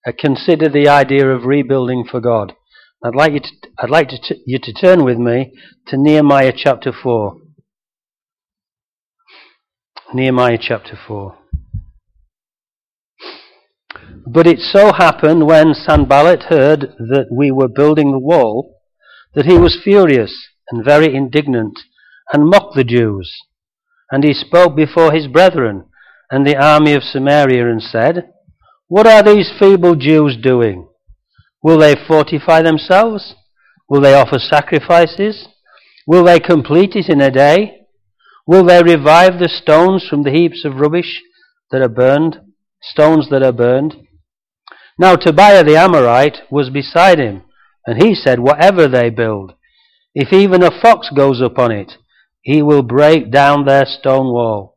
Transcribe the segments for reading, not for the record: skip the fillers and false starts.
consider the idea of rebuilding for God. I'd like you to turn with me to Nehemiah chapter 4. Nehemiah chapter 4. But it so happened when Sanballat heard that we were building the wall, that he was furious and very indignant, and mocked the Jews. And he spoke before his brethren and the army of Samaria, and said, What are these feeble Jews doing? Will they fortify themselves? Will they offer sacrifices? Will they complete it in a day? Will they revive the stones from the heaps of rubbish that are burned? Stones that are burned? Now Tobiah the Amorite was beside him, and he said, Whatever they build, if even a fox goes up on it, he will break down their stone wall.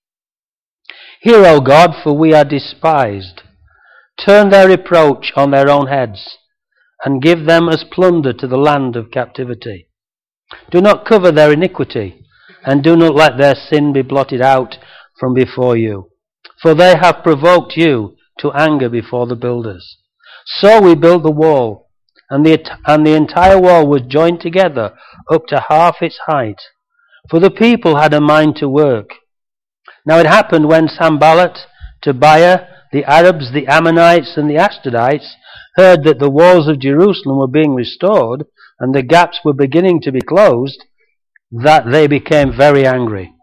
Hear, O God, for we are despised. Turn their reproach on their own heads, and give them as plunder to the land of captivity. Do not cover their iniquity, and do not let their sin be blotted out from before you. For they have provoked you to anger before the builders. So we built the wall, and the entire wall was joined together up to half its height, for the people had a mind to work. Now it happened when Sanballat, Tobiah, the Arabs, the Ammonites, and the Ashdodites heard that the walls of Jerusalem were being restored, and the gaps were beginning to be closed, that they became very angry.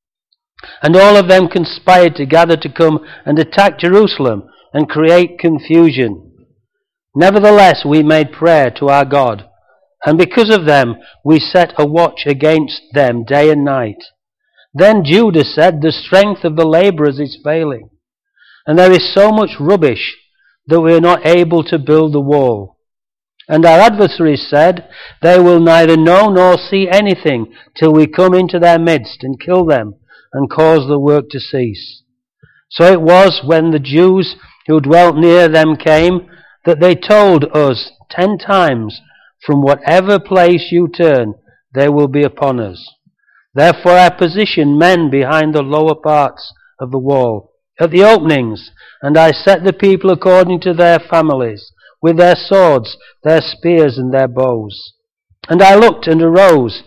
And all of them conspired together to come and attack Jerusalem and create confusion. Nevertheless, we made prayer to our God, and because of them we set a watch against them day and night. Then Judah said, The strength of the laborers is failing, and there is so much rubbish that we are not able to build the wall. And our adversaries said, They will neither know nor see anything till we come into their midst and kill them and cause the work to cease. So it was when the Jews who dwelt near them came, that they told us 10 times, From whatever place you turn, they will be upon us. Therefore I positioned men behind the lower parts of the wall, at the openings, and I set the people according to their families, with their swords, their spears, and their bows. And I looked and arose,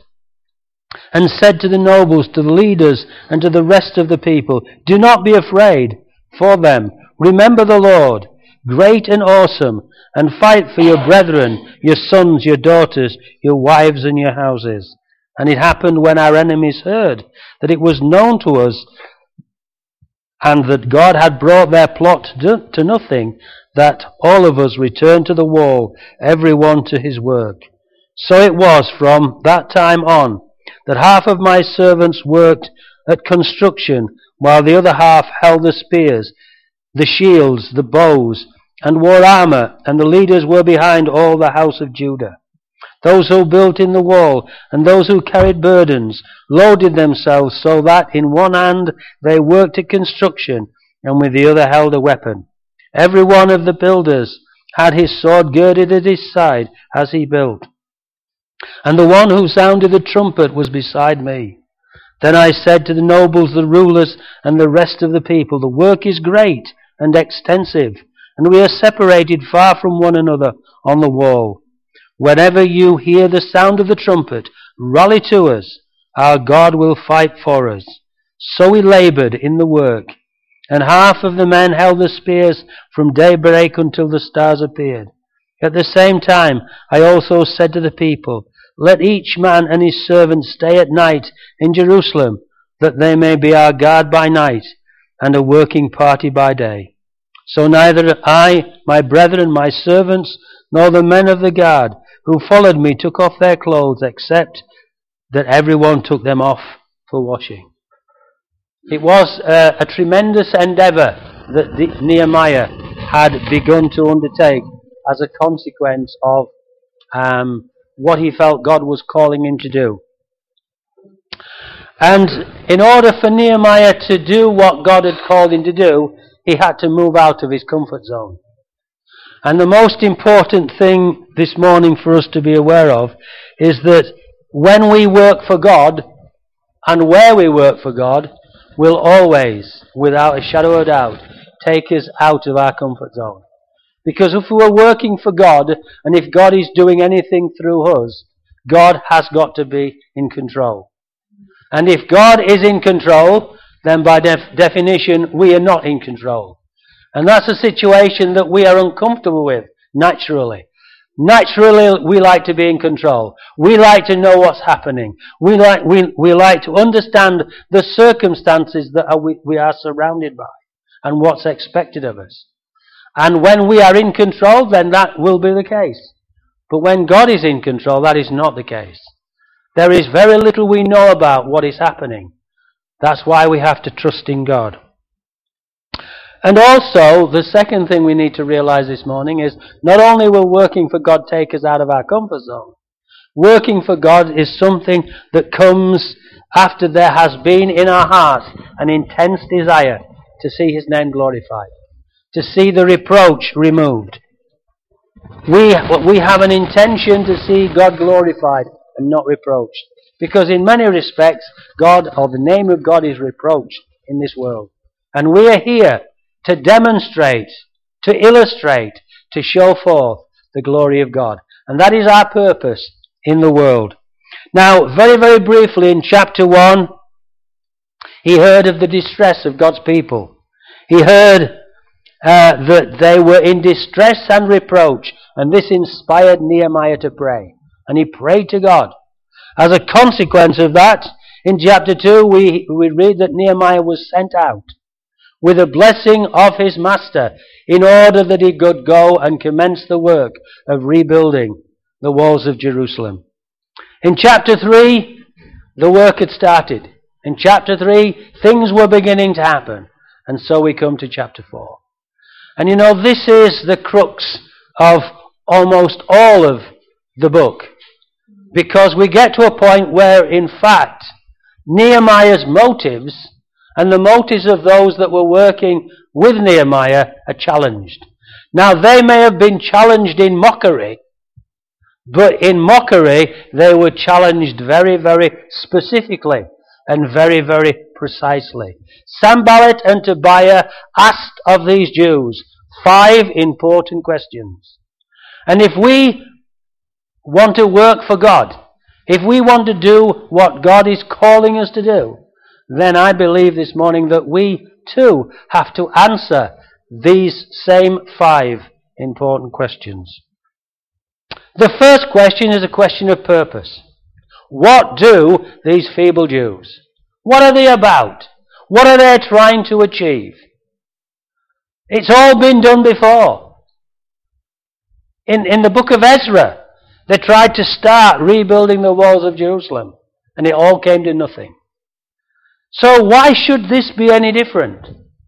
and said to the nobles, to the leaders, and to the rest of the people, Do not be afraid for them. Remember the Lord, great and awesome, and fight for your brethren, your sons, your daughters, your wives, and your houses. And it happened when our enemies heard that it was known to us, and that God had brought their plot to nothing, that all of us returned to the wall, every one to his work. So it was from that time on, that half of my servants worked at construction, while the other half held the spears, the shields, the bows, and wore armor, and the leaders were behind all the house of Judah. Those who built in the wall, and those who carried burdens, loaded themselves so that in one hand they worked at construction, and with the other held a weapon. Every one of the builders had his sword girded at his side as he built. And the one who sounded the trumpet was beside me. Then I said to the nobles, the rulers, and the rest of the people, The work is great and extensive, and we are separated far from one another on the wall. Whenever you hear the sound of the trumpet, rally to us. Our God will fight for us. So we labored in the work, and half of the men held the spears from daybreak until the stars appeared. At the same time, I also said to the people, Let each man and his servant stay at night in Jerusalem, that they may be our guard by night, and a working party by day. So neither I, my brethren, my servants, nor the men of the guard who followed me took off their clothes, except that everyone took them off for washing. It was a tremendous endeavour that Nehemiah had begun to undertake as a consequence of what he felt God was calling him to do. And in order for Nehemiah to do what God had called him to do, he had to move out of his comfort zone. And the most important thing this morning for us to be aware of is that when we work for God, and where we work for God, will always, without a shadow of doubt, take us out of our comfort zone. Because if we're working for God, and if God is doing anything through us, God has got to be in control. And if God is in control, then by definition, we are not in control. And that's a situation that we are uncomfortable with, naturally. Naturally, we like to be in control. We like to know what's happening. We like to understand the circumstances that we are surrounded by and what's expected of us. And when we are in control, then that will be the case. But when God is in control, that is not the case. There is very little we know about what is happening. That's why we have to trust in God. And also, the second thing we need to realize this morning is not only will working for God take us out of our comfort zone, working for God is something that comes after there has been in our hearts an intense desire to see His name glorified, to see the reproach removed. We have an intention to see God glorified and not reproached, because in many respects, God, or the name of God, is reproached in this world. And we are here to demonstrate, to illustrate, to show forth the glory of God. And that is our purpose in the world. Now, very, very briefly, in chapter 1, he heard of the distress of God's people. He heard that they were in distress and reproach, and this inspired Nehemiah to pray. And he prayed to God. As a consequence of that, in chapter 2, we read that Nehemiah was sent out with a blessing of his master in order that he could go and commence the work of rebuilding the walls of Jerusalem. In chapter 3, the work had started. In chapter 3, things were beginning to happen. And so we come to chapter 4. And you know, this is the crux of almost all of the book. Because we get to a point where, in fact, Nehemiah's motives and the motives of those that were working with Nehemiah are challenged. Now, they may have been challenged in mockery, but in mockery they were challenged very, very specifically and very, very precisely. Sanballat and Tobiah asked of these Jews 5 important questions. And if we want to work for God, if we want to do what God is calling us to do, then I believe this morning that we too have to answer these same 5 important questions. The first question is a question of purpose. What do these feeble Jews? What are they about? What are they trying to achieve? It's all been done before. In the book of Ezra, they tried to start rebuilding the walls of Jerusalem, and it all came to nothing. So why should this be any different?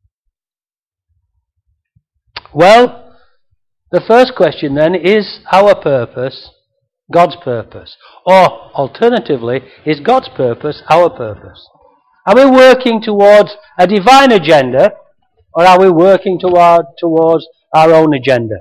Well, the first question then is our purpose God's purpose? Or alternatively, is God's purpose our purpose? Are we working towards a divine agenda, or are we working towards our own agenda?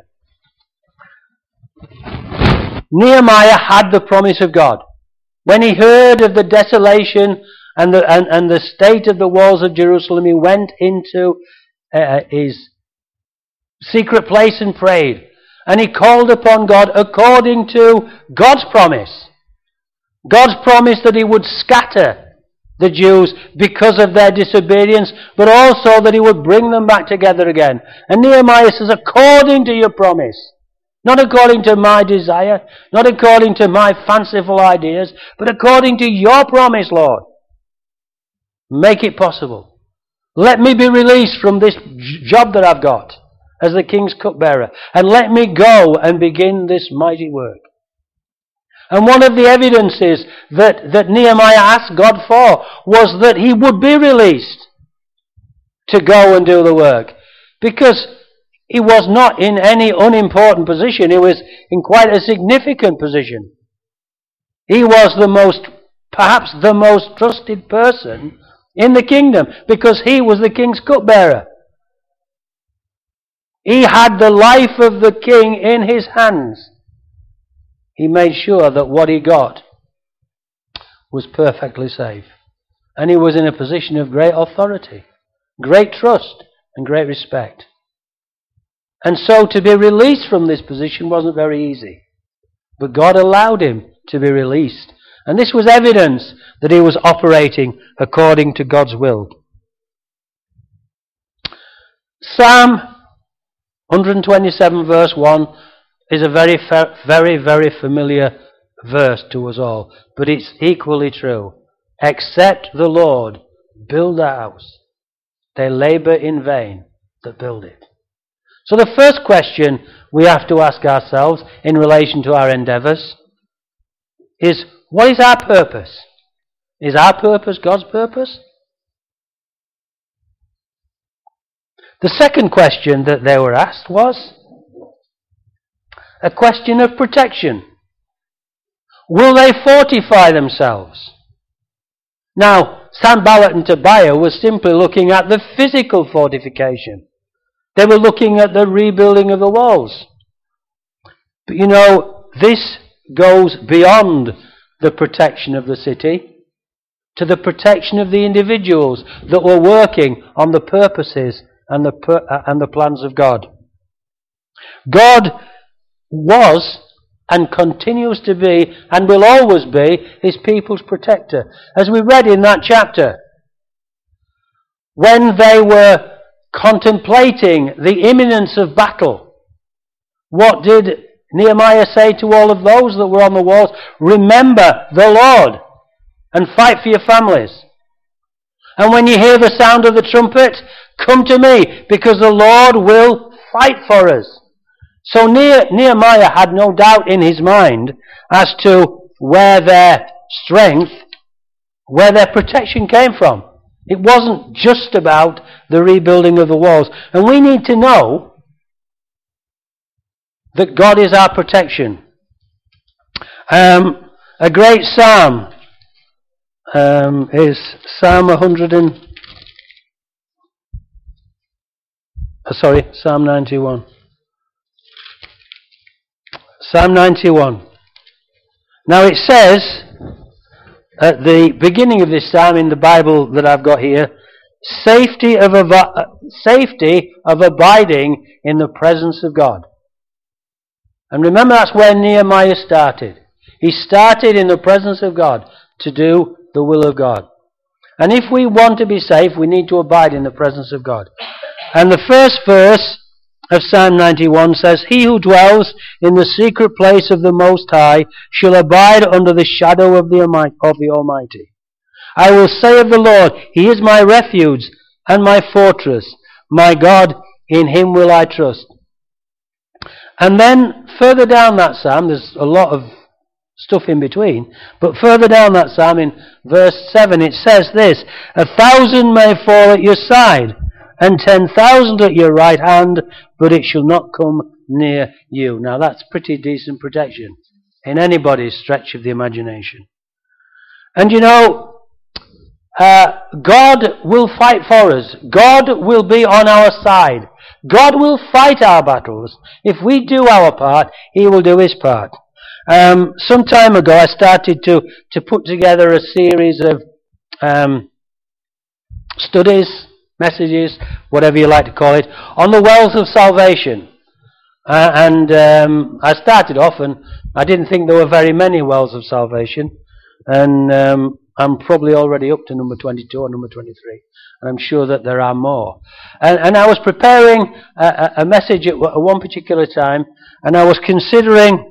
Nehemiah had the promise of God. When he heard of the desolation and the state of the walls of Jerusalem, he went into his secret place and prayed. And he called upon God according to God's promise. God's promise that he would scatter the Jews because of their disobedience, but also that he would bring them back together again. And Nehemiah says, according to your promise. Not according to my desire, not according to my fanciful ideas, but according to your promise, Lord. Make it possible. Let me be released from this job that I've got as the king's cupbearer, and let me go and begin this mighty work. And one of the evidences that Nehemiah asked God for was that he would be released to go and do the work. Because he was not in any unimportant position. He was in quite a significant position. He was perhaps the most trusted person in the kingdom, because he was the king's cupbearer. He had the life of the king in his hands. He made sure that what he got was perfectly safe. And he was in a position of great authority, great trust, and great respect. And so to be released from this position wasn't very easy. But God allowed him to be released. And this was evidence that he was operating according to God's will. Psalm 127 verse 1 is a very, very familiar verse to us all. But it's equally true. Except the Lord build a house, they labour in vain that build it. So the first question we have to ask ourselves in relation to our endeavours is, what is our purpose? Is our purpose God's purpose? The second question that they were asked was a question of protection. Will they fortify themselves? Now, Sanballat and Tobiah were simply looking at the physical fortification. They were looking at the rebuilding of the walls. But you know, this goes beyond the protection of the city to the protection of the individuals that were working on the purposes and the plans of God. God was and continues to be and will always be his people's protector. As we read in that chapter, when they were contemplating the imminence of battle, what did Nehemiah say to all of those that were on the walls? Remember the Lord and fight for your families. And when you hear the sound of the trumpet, come to me, because the Lord will fight for us. So Nehemiah had no doubt in his mind as to where their strength, where their protection came from. It wasn't just about the rebuilding of the walls. And we need to know that God is our protection. A great psalm is Psalm 91. Psalm 91. Now it says at the beginning of this psalm in the Bible that I've got here, safety of abiding in the presence of God. And remember, that's where Nehemiah started. He started in the presence of God to do the will of God. And if we want to be safe, we need to abide in the presence of God. And the first verse of Psalm 91 says, he who dwells in the secret place of the Most High shall abide under the shadow of the Almighty. I will say of the Lord, he is my refuge and my fortress. My God, in him will I trust. And then further down that psalm, there's a lot of stuff in between, but further down that psalm in verse 7 it says this, 1,000 may fall at your side and 10,000 at your right hand, but it shall not come near you. Now that's pretty decent protection in anybody's stretch of the imagination. And you know, God will fight for us. God will be on our side. God will fight our battles. If we do our part, he will do his part. Some time ago I started to put together a series of studies, messages, whatever you like to call it, on the wells of salvation. I started off, and I didn't think there were very many wells of salvation. And I'm probably already up to number 22 or number 23. And I'm sure that there are more. And I was preparing a message at one particular time, and I was considering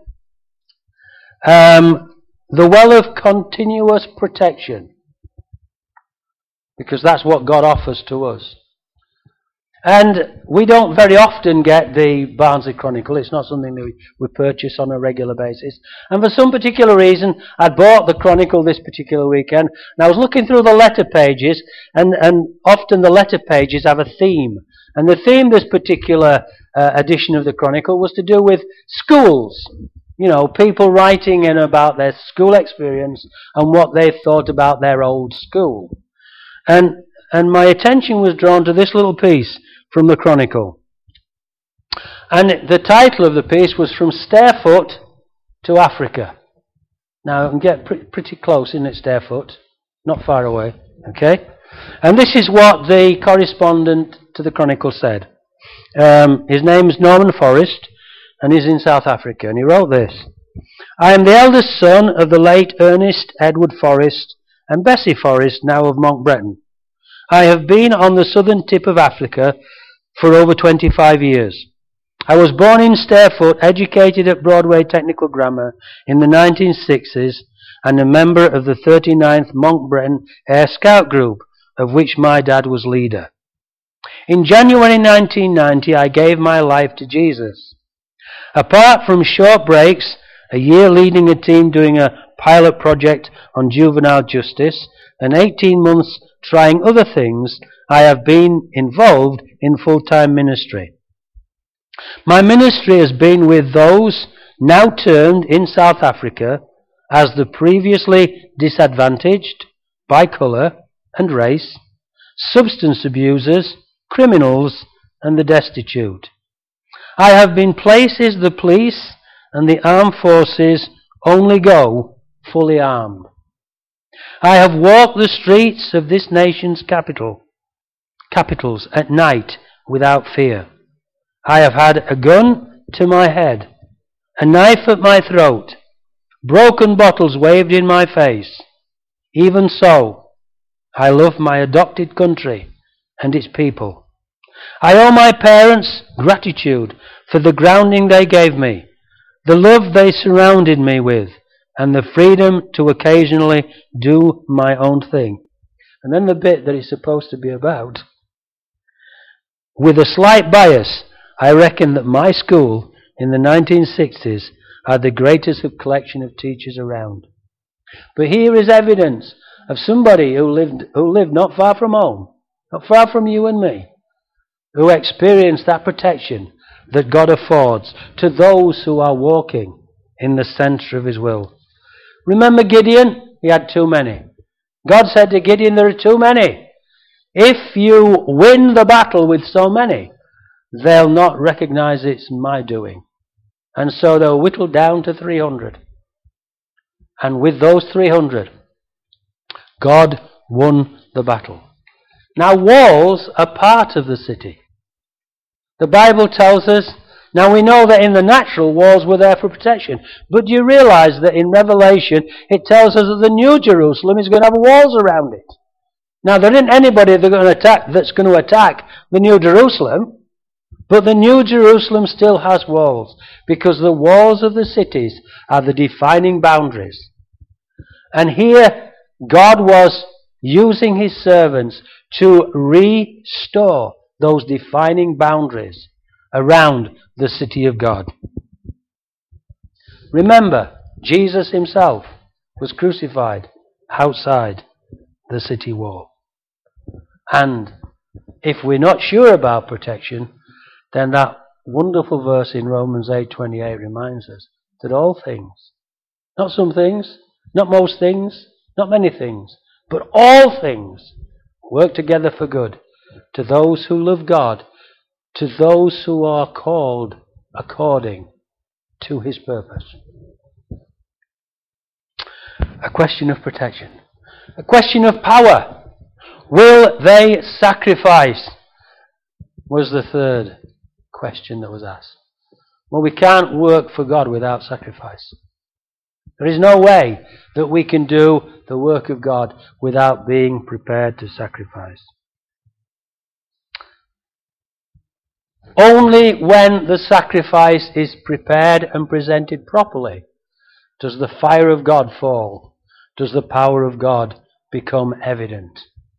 the well of continuous protection. Because that's what God offers to us. And we don't very often get the Barnsley Chronicle. It's not something that we purchase on a regular basis. And for some particular reason, I bought the Chronicle this particular weekend. And I was looking through the letter pages, and often the letter pages have a theme. And the theme this particular edition of the Chronicle was to do with schools. You know, people writing in about their school experience and what they thought about their old school. And my attention was drawn to this little piece from the Chronicle. And the title of the piece was From Starefoot to Africa. Now, I can get pretty close, isn't it, Starefoot? Not far away, okay? And this is what the correspondent to the Chronicle said. His name is Norman Forrest, and he's in South Africa, and he wrote this. I am the eldest son of the late Ernest Edward Forrest and Bessie Forrest, now of Monkbretton. I have been on the southern tip of Africa for over 25 years. I was born in Starefoot, educated at Broadway Technical Grammar in the 1960s, and a member of the 39th Monkbretton Air Scout Group, of which my dad was leader. In January 1990, I gave my life to Jesus. Apart from short breaks, a year leading a team doing a pilot project on juvenile justice, and 18 months trying other things, I have been involved in full-time ministry. My ministry has been with those now termed in South Africa as the previously disadvantaged by colour and race, substance abusers, criminals, and the destitute. I have been places the police and the armed forces only go fully armed. I have walked the streets of this nation's capitals at night without fear. I have had a gun to my head, a knife at my throat, broken bottles waved in my face. Even so, I love my adopted country and its people. I owe my parents gratitude for the grounding they gave me, the love they surrounded me with, and the freedom to occasionally do my own thing. And then the bit that it's supposed to be about. With a slight bias, I reckon that my school in the 1960s had the greatest collection of teachers around. But here is evidence of somebody who lived not far from home, not far from you and me, who experienced that protection that God affords to those who are walking in the centre of his will. Remember Gideon? He had too many. God said to Gideon, there are too many. If you win the battle with so many, they'll not recognize it's my doing. And so they were whittled down to 300. And with those 300, God won the battle. Now walls are part of the city. The Bible tells us, now we know that in the natural walls were there for protection. But do you realize that in Revelation it tells us that the New Jerusalem is going to have walls around it? Now there isn't anybody that's going to attack the New Jerusalem. But the New Jerusalem still has walls, because the walls of the cities are the defining boundaries. And here God was using his servants to restore those defining boundaries around the city of God. Remember, Jesus himself was crucified outside the city wall. And if we're not sure about protection, then that wonderful verse in Romans 8:28 reminds us that all things, not some things, not most things, not many things, but all things work together for good to those who love God, to those who are called according to his purpose. A question of protection. A question of power. Will they sacrifice? Was the third question that was asked. Well, we can't work for God without sacrifice. There is no way that we can do the work of God without being prepared to sacrifice. Only when the sacrifice is prepared and presented properly does the fire of God fall, does the power of God become evident.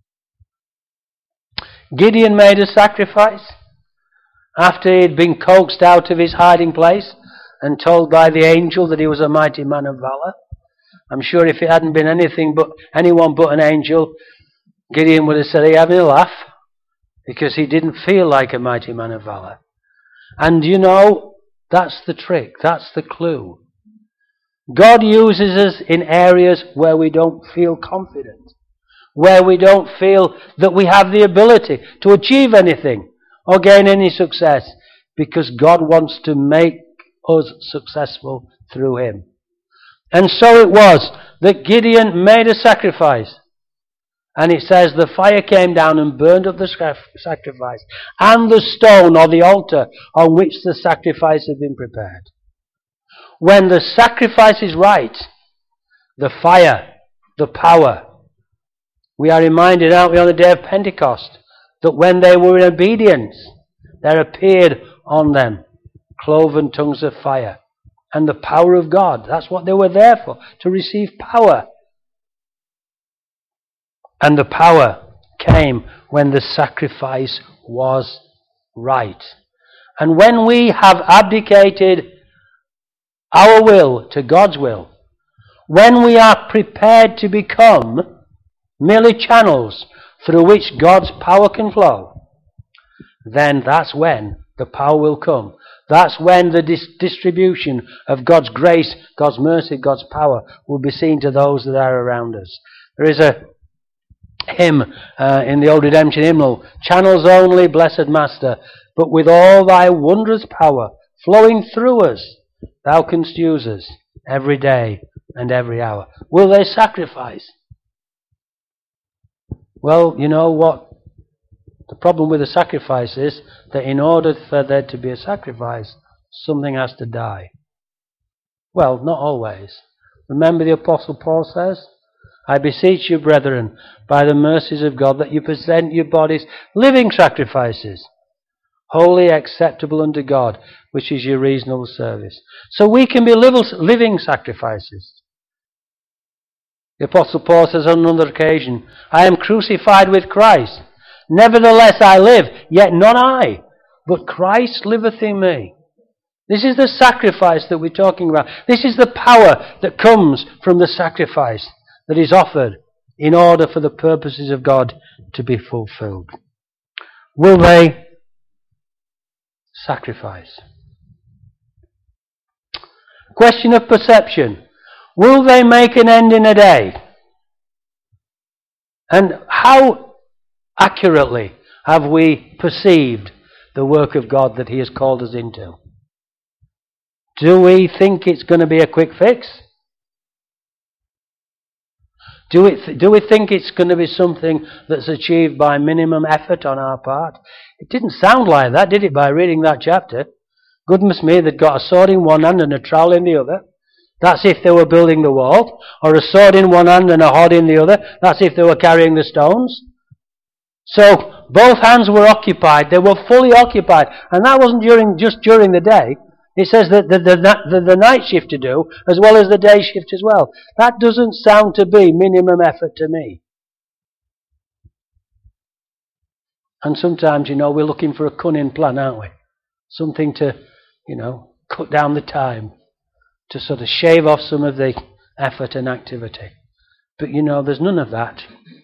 Gideon made a sacrifice after he had been coaxed out of his hiding place and told by the angel that he was a mighty man of valor. I'm sure if it hadn't been anyone but an angel, Gideon would have said he having a laugh, because he didn't feel like a mighty man of valor. And you know, that's the trick, that's the clue. God uses us in areas where we don't feel confident, where we don't feel that we have the ability to achieve anything or gain any success, because God wants to make us successful through him. And so it was that Gideon made a sacrifice. And it says the fire came down and burned up the sacrifice and the stone or the altar on which the sacrifice had been prepared. When the sacrifice is right, the fire, the power. We are reminded, aren't we, on the day of Pentecost, that when they were in obedience, there appeared on them cloven tongues of fire. And the power of God. That's what they were there for, to receive power. And the power came when the sacrifice was right. And when we have abdicated our will to God's will, when we are prepared to become merely channels through which God's power can flow, then that's when the power will come. That's when the distribution of God's grace, God's mercy, God's power will be seen to those that are around us. There is a hymn in the Old Redemption hymnal, channels only, blessed Master, but with all thy wondrous power flowing through us, thou canst use us every day and every hour. Will they sacrifice? Well, you know what? The problem with the sacrifice is that in order for there to be a sacrifice, something has to die. Well, not always. Remember the Apostle Paul says, I beseech you, brethren, by the mercies of God, that you present your bodies living sacrifices, holy, acceptable unto God, which is your reasonable service. So we can be living sacrifices. The Apostle Paul says on another occasion, I am crucified with Christ. Nevertheless I live, yet not I, but Christ liveth in me. This is the sacrifice that we're talking about. This is the power that comes from the sacrifice that is offered in order for the purposes of God to be fulfilled. Will they sacrifice? Question of perception. Will they make an end in a day? And how accurately have we perceived the work of God that He has called us into? Do we think it's going to be a quick fix? Do we think it's going to be something that's achieved by minimum effort on our part? It didn't sound like that, did it, by reading that chapter? Goodness me, they'd got a sword in one hand and a trowel in the other. That's if they were building the wall. Or a sword in one hand and a hod in the other. That's if they were carrying the stones. So both hands were occupied. They were fully occupied. And that wasn't just during the day. It says that the night shift to do, as well as the day shift as well. That doesn't sound to be minimum effort to me. And sometimes, we're looking for a cunning plan, aren't we? Something to, cut down the time. To sort of shave off some of the effort and activity. But there's none of that.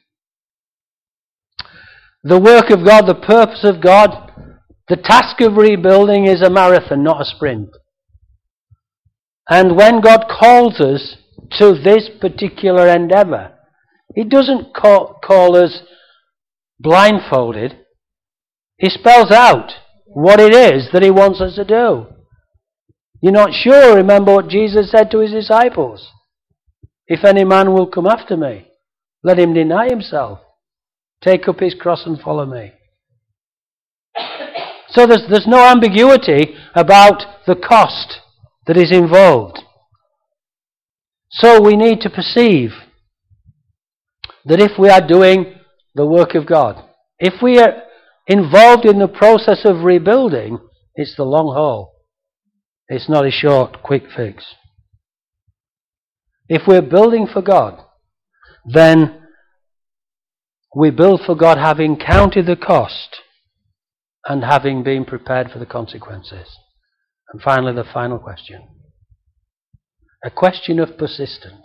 The work of God, the purpose of God, the task of rebuilding is a marathon, not a sprint. And when God calls us to this particular endeavour, He doesn't call us blindfolded. He spells out what it is that He wants us to do. You're not sure, remember what Jesus said to His disciples. If any man will come after me, let him deny himself. Take up his cross and follow me. So there's no ambiguity about the cost that is involved. So we need to perceive that if we are doing the work of God, if we are involved in the process of rebuilding, it's the long haul. It's not a short, quick fix. If we're building for God, then we build for God having counted the cost and having been prepared for the consequences. And finally, the final question. A question of persistence.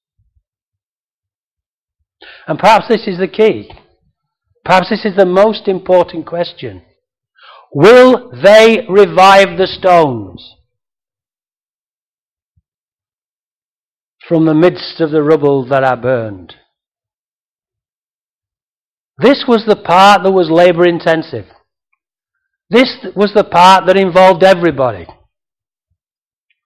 And perhaps this is the key. Perhaps this is the most important question. Will they revive the stones from the midst of the rubble that are burned? This was the part that was labour intensive. This was the part that involved everybody.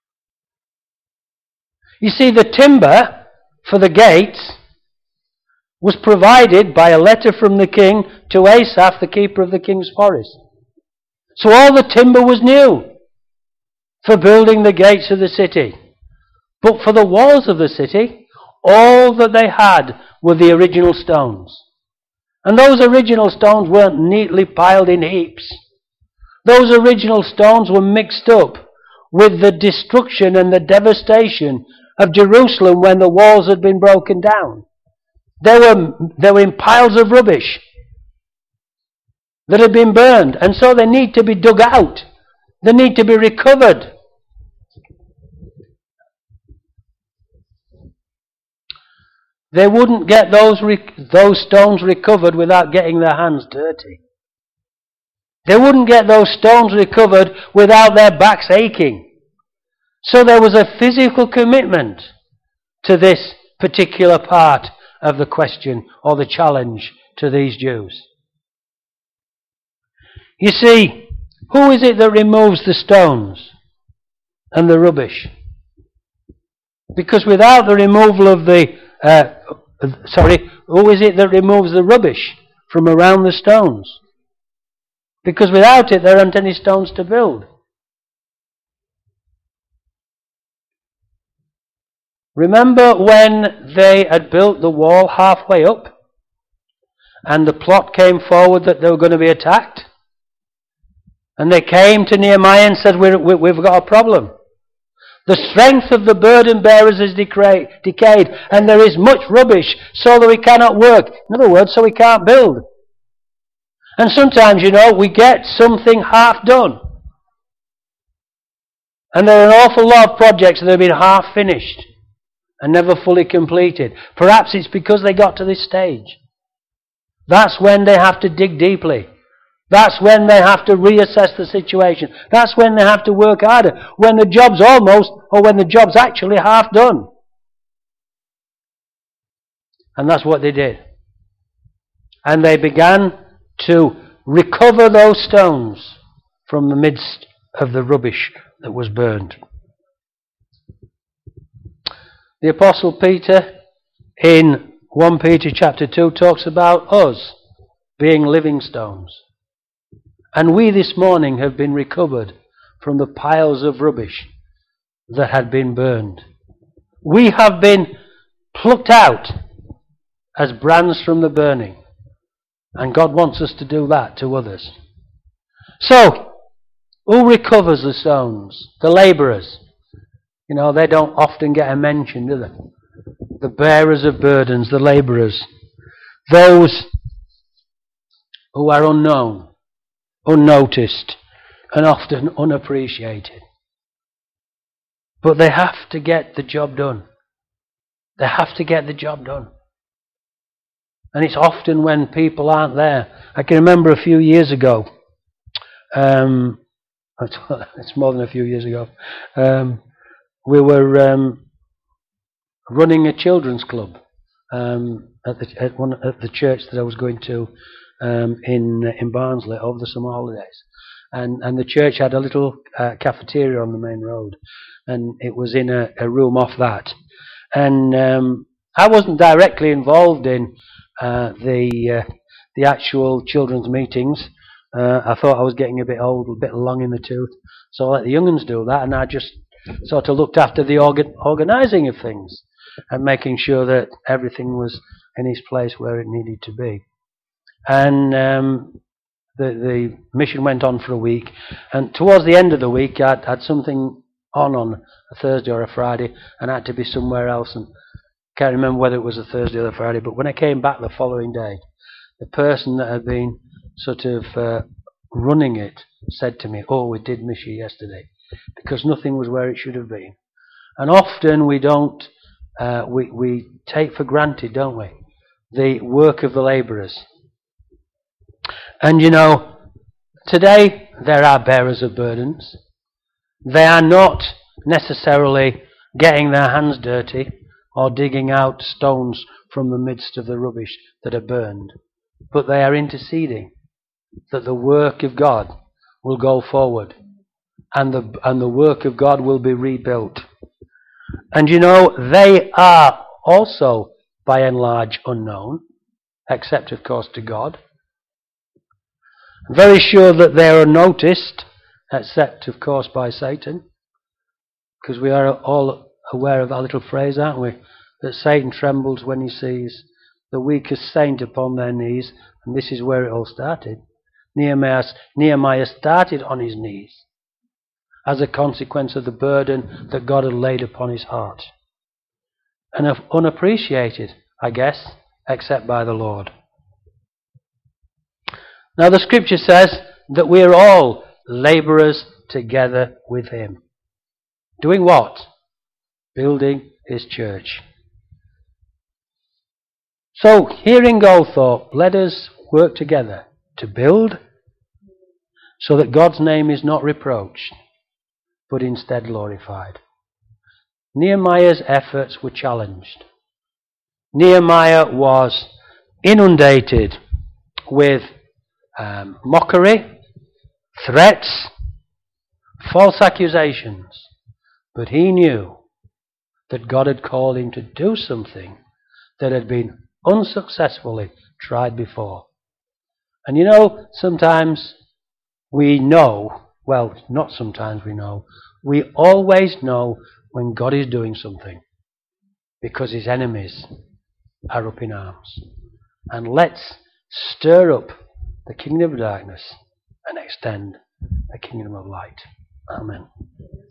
You see, the timber for the gates was provided by a letter from the king to Asaph, the keeper of the king's forest. So all the timber was new for building the gates of the city. But for the walls of the city, all that they had were the original stones. And those original stones weren't neatly piled in heaps. Those original stones were mixed up with the destruction and the devastation of Jerusalem when the walls had been broken down. They were in piles of rubbish that had been burned, and so they need to be dug out. They need to be recovered. They wouldn't get those stones recovered without getting their hands dirty. They wouldn't get those stones recovered without their backs aching. So there was a physical commitment to this particular part of the question or the challenge to these Jews. You see, who is it that removes the stones and the rubbish? Because without the removal of who is it that removes the rubbish from around the stones? Because without it there aren't any stones to build. Remember when they had built the wall halfway up and the plot came forward that they were going to be attacked? And they came to Nehemiah and said, we've got a problem. The strength of the burden bearers is decayed and there is much rubbish so that we cannot work. In other words, so we can't build. And sometimes, we get something half done. And there are an awful lot of projects that have been half finished and never fully completed. Perhaps it's because they got to this stage. That's when they have to dig deeply. That's when they have to reassess the situation. That's when they have to work harder. When the job's when the job's actually half done. And that's what they did. And they began to recover those stones from the midst of the rubbish that was burned. The Apostle Peter in 1 Peter chapter 2 talks about us being living stones. And we this morning have been recovered from the piles of rubbish that had been burned. We have been plucked out as brands from the burning. And God wants us to do that to others. So, who recovers the stones? The labourers. They don't often get a mention, do they? The bearers of burdens, the labourers. Those who are unknown, unnoticed, and often unappreciated. But they have to get the job done. They have to get the job done. And it's often when people aren't there. I can remember a few years ago, it's more than a few years ago, we were running a children's club at the church that I was going to in Barnsley over the summer holidays. And the church had a little cafeteria on the main road, and it was in a room off that. And I wasn't directly involved in the actual children's meetings. I thought I was getting a bit old, a bit long in the tooth, so I let the young ones do that, and I just sort of looked after the organising of things and making sure that everything was in its place where it needed to be. And the mission went on for a week, and towards the end of the week I had something on a Thursday or a Friday, and I had to be somewhere else, and can't remember whether it was a Thursday or a Friday, but when I came back the following day, the person that had been sort of running it said to me, we did miss you yesterday, because nothing was where it should have been. And often we don't, we take for granted, don't we, the work of the labourers. And today there are bearers of burdens. They are not necessarily getting their hands dirty or digging out stones from the midst of the rubbish that are burned, but they are interceding that the work of God will go forward and the work of God will be rebuilt. And they are also by and large unknown. except, of course, to God. I'm very sure that they are unnoticed, except, of course, by Satan. Because we are all aware of that little phrase, aren't we? That Satan trembles when he sees the weakest saint upon their knees, and this is where it all started. Nehemiah started on his knees as a consequence of the burden that God had laid upon his heart. And unappreciated, I guess, except by the Lord. Now the scripture says that we are all labourers together with him. Doing what? Building his church. So, here in Goldthorpe, let us work together to build so that God's name is not reproached, but instead glorified. Nehemiah's efforts were challenged. Nehemiah was inundated with mockery, threats, false accusations, but he knew that God had called him to do something that had been unsuccessfully tried before. And you know, sometimes we know, well, not sometimes we know, we always know when God is doing something, because his enemies are up in arms. And let's stir up the kingdom of darkness and extend the kingdom of light. Amen.